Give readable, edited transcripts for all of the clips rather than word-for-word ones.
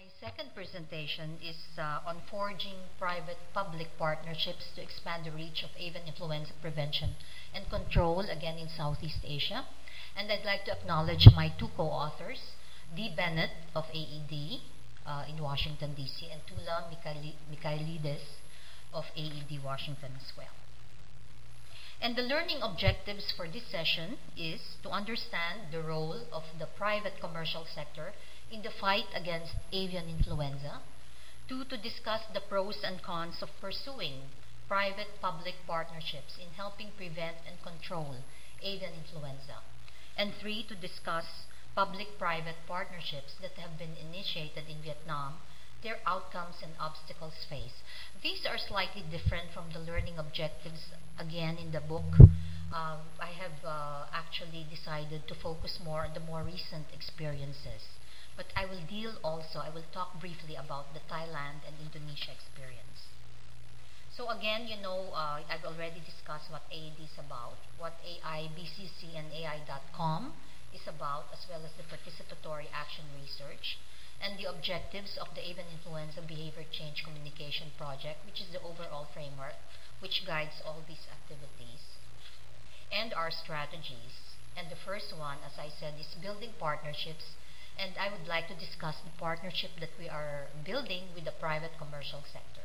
second presentation is on forging private-public partnerships to expand the reach of avian influenza prevention and control, again in Southeast Asia. And I'd like to acknowledge my two co-authors, Dee Bennett of AED in Washington, D.C., and Tula Mikhailides of AED Washington as well. And the learning objectives for this session is to understand the role of the private commercial sector in the fight against avian influenza. Two, to discuss the pros and cons of pursuing private-public partnerships in helping prevent and control avian influenza. And three, to discuss public-private partnerships that have been initiated in Vietnam, their outcomes and obstacles faced. These are slightly different from the learning objectives, again, in the book. I have actually decided to focus more on the more recent experiences. But I will talk briefly about the Thailand and Indonesia experience. So again, I've already discussed what AED is about, what AIBCC and AI.com is about, as well as the participatory action research, and the objectives of the Avian Influenza Behavior Change Communication Project, which is the overall framework which guides all these activities, and our strategies. And the first one, as I said, is building partnerships, and I would like to discuss the partnership that we are building with the private commercial sector.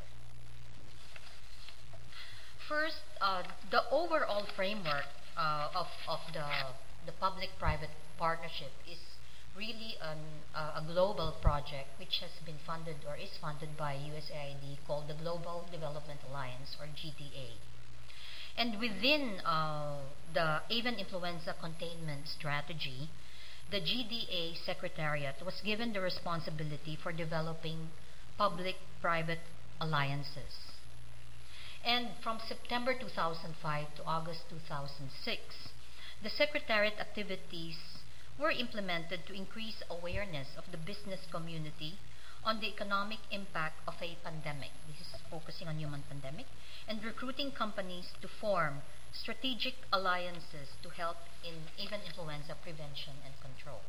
First, the overall framework of the public-private partnership is really a global project which has been funded or is funded by USAID, called the Global Development Alliance, or GDA. And within the avian influenza containment strategy, the GDA Secretariat was given the responsibility for developing public-private alliances. And from September 2005 to August 2006, the Secretariat activities were implemented to increase awareness of the business community on the economic impact of a pandemic. This is focusing on human pandemic, and recruiting companies to form strategic alliances to help in avian influenza prevention and control.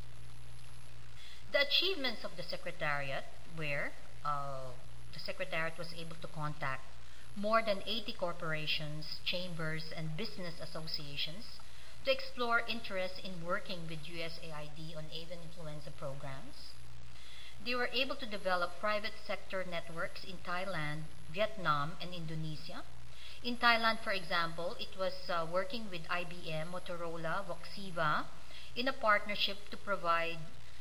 The achievements of the Secretariat were the Secretariat was able to contact more than 80 corporations, chambers, and business associations to explore interest in working with USAID on avian influenza programs. They were able to develop private sector networks in Thailand, Vietnam, and Indonesia. In Thailand, for example, it was working with IBM, Motorola, Voxiva in a partnership to provide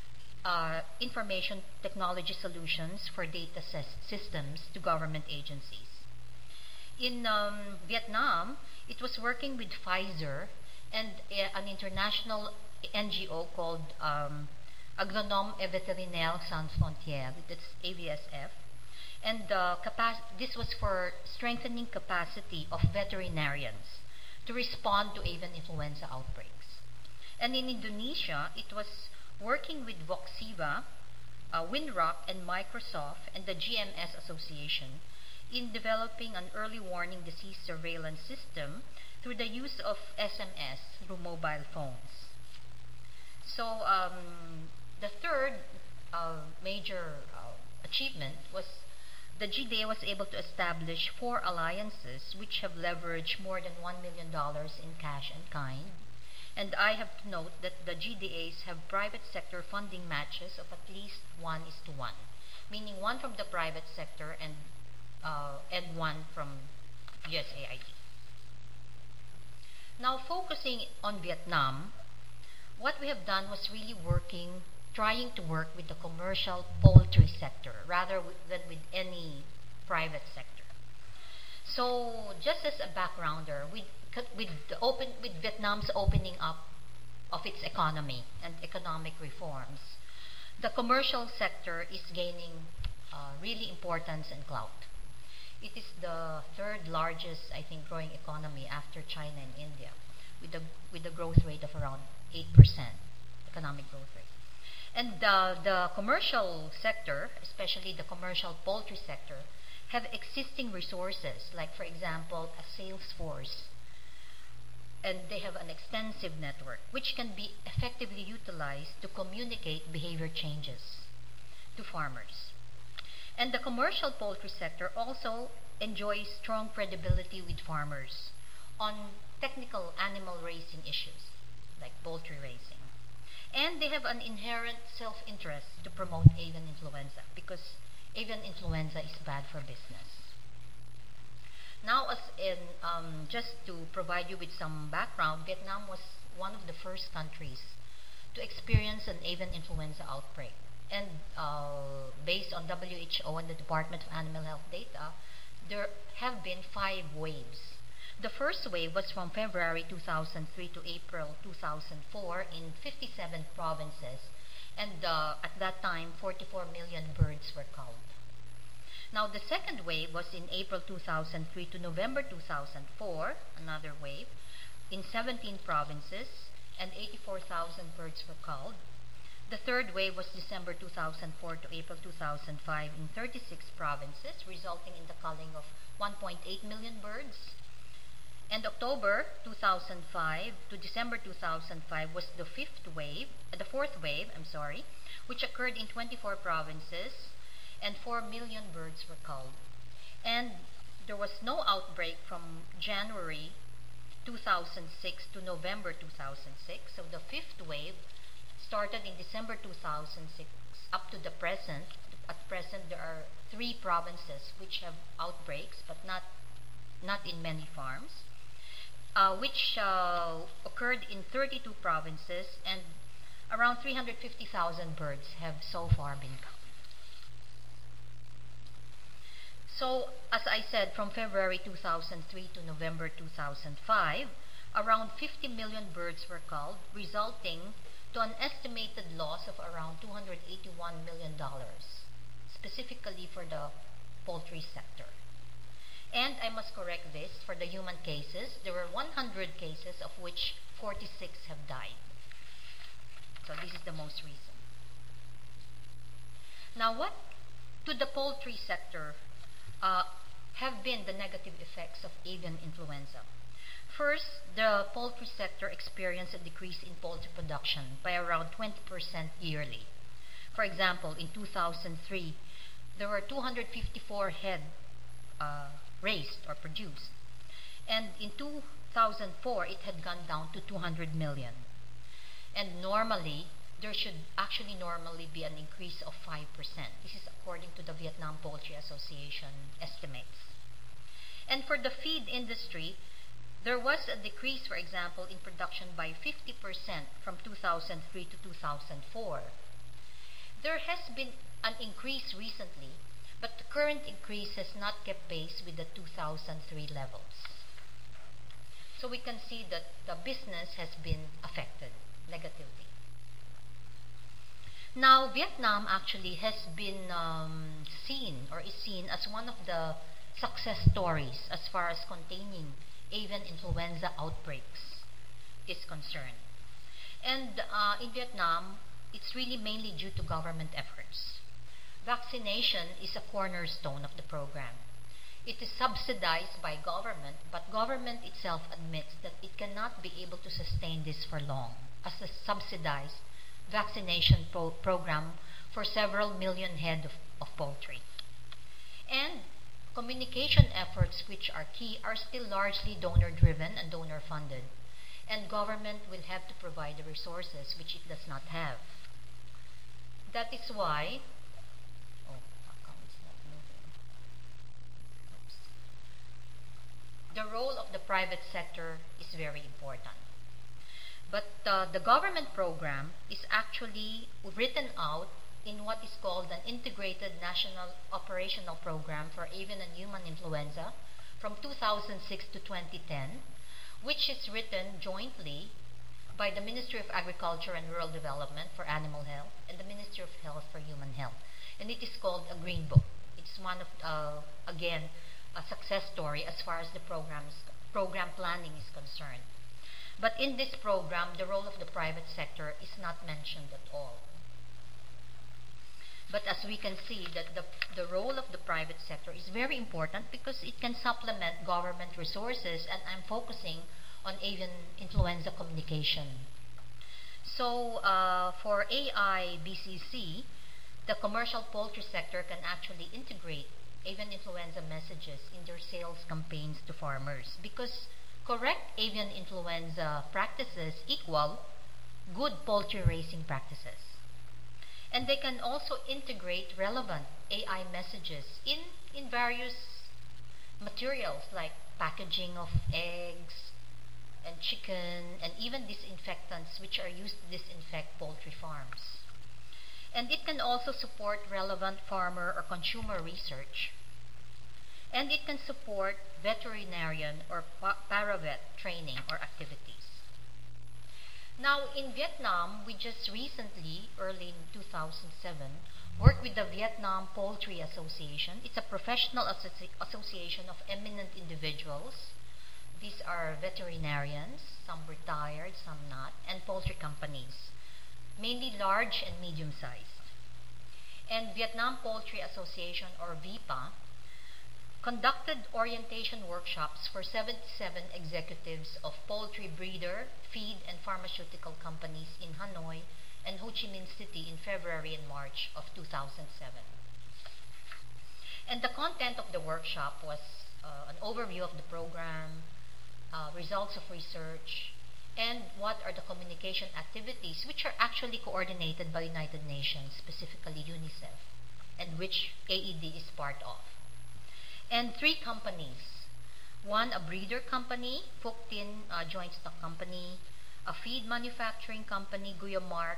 information technology solutions for data systems to government agencies. In Vietnam, it was working with Pfizer and an international NGO called Agronomes et Vétérinaires Sans Frontières, that's AVSF. And this was for strengthening capacity of veterinarians to respond to avian influenza outbreaks. And in Indonesia, it was working with Voxiva, Winrock, and Microsoft, and the GMS Association in developing an early warning disease surveillance system through the use of SMS through mobile phones. So the third major achievement was the GDA was able to establish 4 alliances which have leveraged more than $1 million in cash and kind. And I have to note that the GDAs have private sector funding matches of at least 1:1, meaning 1 from the private sector and 1 from USAID. Now, focusing on Vietnam, what we have done was really trying to work with the commercial poultry sector rather than with any private sector. So, just as a backgrounder, with Vietnam's opening up of its economy and economic reforms, the commercial sector is gaining really importance and clout. It is the 3rd largest, I think, growing economy after China and India, with a growth rate of around 8% economic growth rate. And the commercial sector, especially the commercial poultry sector, have existing resources, like, for example, a sales force, and they have an extensive network which can be effectively utilized to communicate behavior changes. to farmers. And the commercial poultry sector also enjoys strong credibility with farmers on technical animal raising issues, like poultry raising. And they have an inherent self-interest to promote avian influenza because avian influenza is bad for business. Now, just to provide you with some background, Vietnam was one of the first countries to experience an avian influenza outbreak. And based on WHO and the Department of Animal Health data, there have been 5 waves. The first wave was from February 2003 to April 2004 in 57 provinces, and at that time 44 million birds were culled. Now the second wave was in April 2003 to November 2004, another wave, in 17 provinces, and 84,000 birds were culled. The third wave was December 2004 to April 2005 in 36 provinces, resulting in the culling of 1.8 million birds. And October 2005 to December 2005 was the fourth wave, which occurred in 24 provinces, and 4 million birds were culled. And there was no outbreak from January 2006 to November 2006. So the fifth wave started in December 2006 up to the present. At present, there are 3 provinces which have outbreaks, but not in many farms, which occurred in 32 provinces, and around 350,000 birds have so far been culled. So, as I said, from February 2003 to November 2005, around 50 million birds were culled, resulting to an estimated loss of around $281 million, specifically for the poultry sector. And I must correct this, for the human cases, there were 100 cases of which 46 have died. So this is the most recent. Now, what to the poultry sector have been the negative effects of avian influenza? First, the poultry sector experienced a decrease in poultry production by around 20% yearly. For example, in 2003, there were 254 head raised or produced. And in 2004, it had gone down to 200 million. And normally, there should actually normally be an increase of 5%. This is according to the Vietnam Poultry Association estimates. And for the feed industry, there was a decrease, for example, in production by 50% from 2003 to 2004. There has been an increase recently, but the current increase has not kept pace with the 2003 levels. So we can see that the business has been affected negatively. Now, Vietnam actually has been seen or is seen as one of the success stories as far as containing avian influenza outbreaks is concerned. And in Vietnam, it's really mainly due to government efforts. Vaccination is a cornerstone of the program. It is subsidized by government, but government itself admits that it cannot be able to sustain this for long as a subsidized vaccination program for several million head of poultry. And communication efforts, which are key, are still largely donor-driven and donor-funded, and government will have to provide the resources which it does not have. That is why the role of the private sector is very important. But the government program is actually written out in what is called an Integrated National Operational Program for Avian and Human Influenza from 2006 to 2010, which is written jointly by the Ministry of Agriculture and Rural Development for Animal Health and the Ministry of Health for Human Health. And it is called a Green Book. It's one of, again, a success story as far as the program planning is concerned. But in this program, the role of the private sector is not mentioned at all. But as we can see, that the role of the private sector is very important because it can supplement government resources, and I'm focusing on avian influenza communication. So for AIBCC, the commercial poultry sector can actually integrate avian influenza messages in their sales campaigns to farmers, because correct avian influenza practices equal good poultry raising practices. And they can also integrate relevant AI messages in various materials like packaging of eggs and chicken and even disinfectants which are used to disinfect poultry farms. And it can also support relevant farmer or consumer research. And it can support veterinarian or paravet training or activities. Now, in Vietnam, we just recently, early in 2007, worked with the Vietnam Poultry Association. It's a professional association of eminent individuals. These are veterinarians, some retired, some not, and poultry companies, mainly large and medium-sized. And Vietnam Poultry Association, or VIPA, conducted orientation workshops for 77 executives of poultry breeder, feed, and pharmaceutical companies in Hanoi and Ho Chi Minh City in February and March of 2007. And the content of the workshop was an overview of the program, results of research, and what are the communication activities which are actually coordinated by United Nations, specifically UNICEF, and which AED is part of. And 3 companies. One, a breeder company, Phuc Tin Joint Stock Company, a feed manufacturing company, Guyamark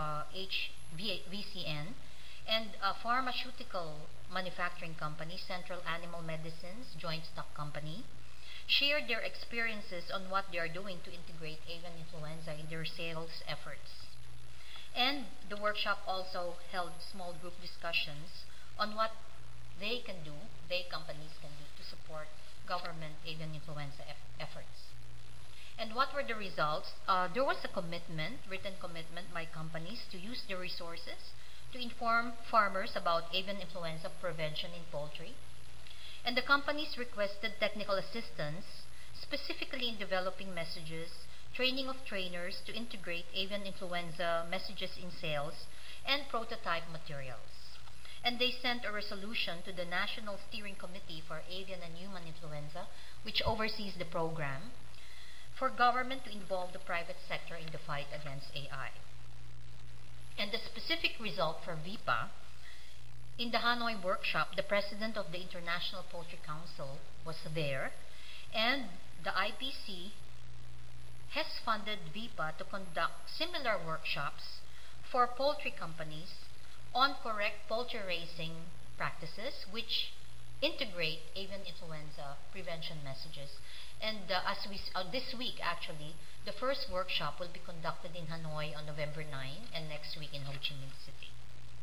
VCN, and a pharmaceutical manufacturing company, Central Animal Medicines Joint Stock Company, shared their experiences on what they are doing to integrate avian influenza in their sales efforts. And the workshop also held small group discussions on what companies can do to support government avian influenza efforts. And what were the results? There was a written commitment by companies to use their resources to inform farmers about avian influenza prevention in poultry. And the companies requested technical assistance, specifically in developing messages, training of trainers to integrate avian influenza messages in sales, and prototype materials. And they sent a resolution to the National Steering Committee for Avian and Human Influenza, which oversees the program, for government to involve the private sector in the fight against AI. And the specific result for VIPA, in the Hanoi workshop, the president of the International Poultry Council was there, and the IPC has funded VIPA to conduct similar workshops for poultry companies on correct poultry raising practices which integrate avian influenza prevention messages. And this week, actually, the first workshop will be conducted in Hanoi on November 9 and next week in Ho Chi Minh City.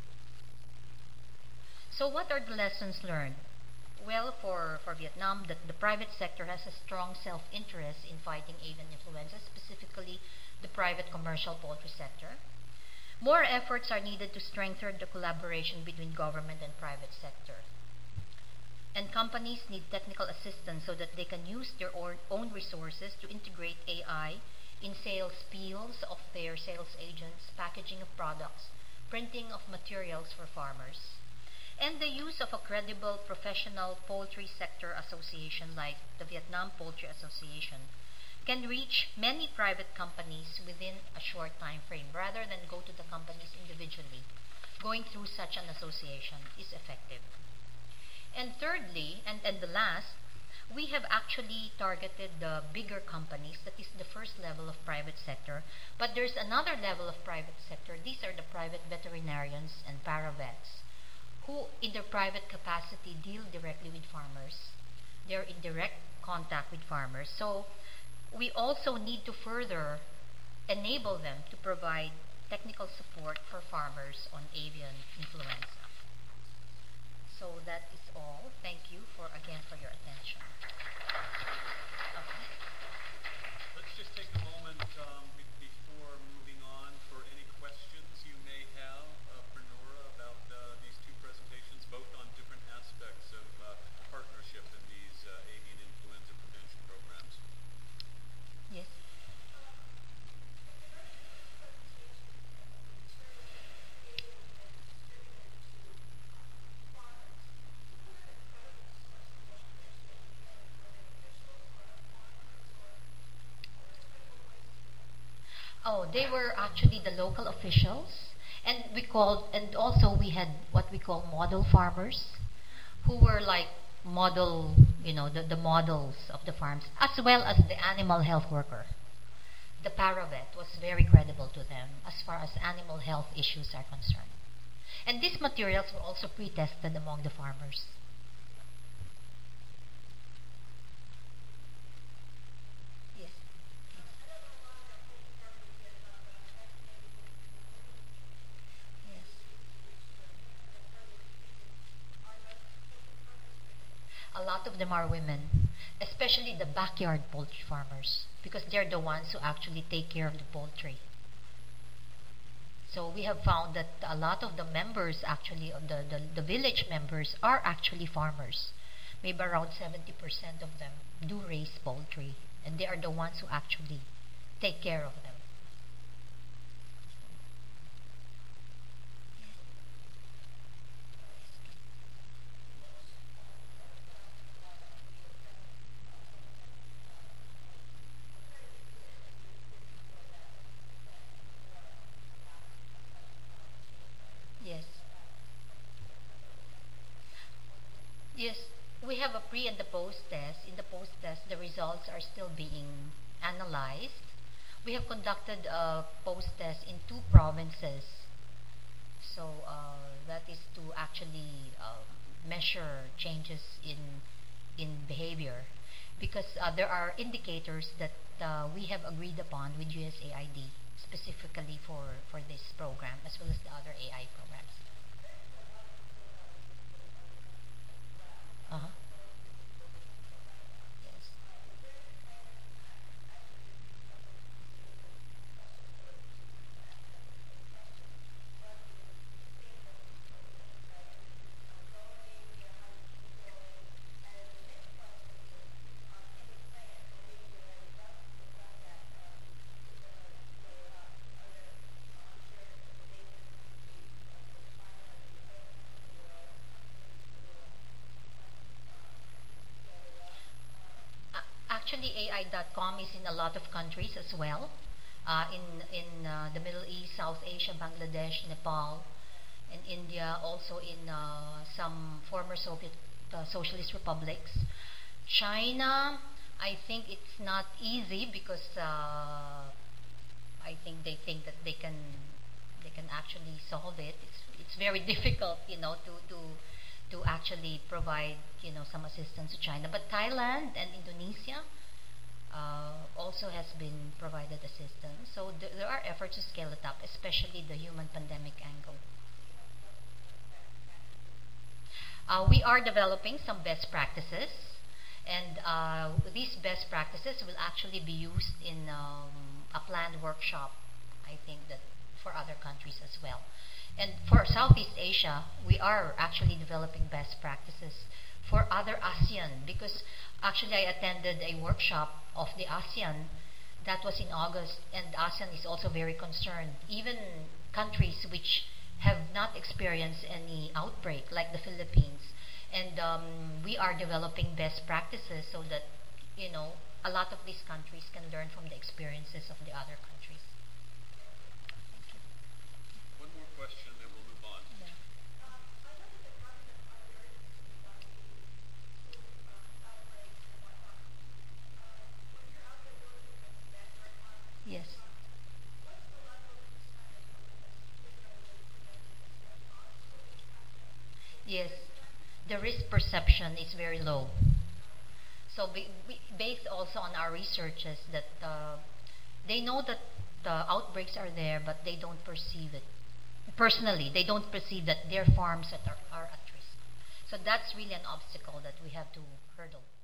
So what are the lessons learned? Well, for Vietnam, the private sector has a strong self-interest in fighting avian influenza, specifically the private commercial poultry sector. More efforts are needed to strengthen the collaboration between government and private sector. And companies need technical assistance so that they can use their own resources to integrate AI in sales spiels of their sales agents, packaging of products, printing of materials for farmers, and the use of a credible professional poultry sector association like the Vietnam Poultry Association can reach many private companies within a short time frame rather than go to the companies individually. Going through such an association is effective. And thirdly, and the last, we have actually targeted the bigger companies. That is the first level of private sector. But there's another level of private sector. These are the private veterinarians and paravets who, in their private capacity, deal directly with farmers. They're in direct contact with farmers. So we also need to further enable them to provide technical support for farmers on avian influenza. So that is all. Thank you again for your attention. Okay. Let's just take a moment before moving on for any questions you may have for Nora about these two presentations, both on different aspects of partnership in these avian influenza prevention programs. Yes. No, they were actually the local officials, and also we had what we call model farmers, who were like model, the models of the farms, as well as the animal health worker. The paravet was very credible to them as far as animal health issues are concerned. And these materials were also pre-tested among the farmers. Yes. Yes. A lot of them are women, especially the backyard poultry farmers, because they're the ones who actually take care of the poultry. So we have found that a lot of the members, actually, of the village members, are actually farmers. Maybe around 70% of them do raise poultry, and they are the ones who actually take care of them. Yes. Yes, we have a pre and the post test. In the post test, the results are still being analyzed. We have conducted a post test in two provinces. So that is to actually measure changes in behavior, because there are indicators that we have agreed upon with USAID specifically for this program as well as the other AI programs. Uh-huh. Yes. Actually, AI.com is in a lot of countries as well. In the Middle East, South Asia, Bangladesh, Nepal, and India, also in some former Soviet socialist republics. China, I think it's not easy because I think they think that they can actually solve it. It's very difficult, to actually provide some assistance to China. But Thailand and Indonesia also has been provided assistance. So there are efforts to scale it up, especially the human pandemic angle. We are developing some best practices, and these best practices will actually be used in a planned workshop, I think, that for other countries as well. And for Southeast Asia, we are actually developing best practices for other ASEAN, because actually I attended a workshop of the ASEAN that was in August, and ASEAN is also very concerned. Even countries which have not experienced any outbreak, like the Philippines, and we are developing best practices so that a lot of these countries can learn from the experiences of the other countries. One more question, then we'll move on. Yeah. Yes. Yes. The risk perception is very low. So based also on our researches that they know that the outbreaks are there, but they don't perceive it. Personally, they don't perceive that their farms are at risk. So that's really an obstacle that we have to hurdle.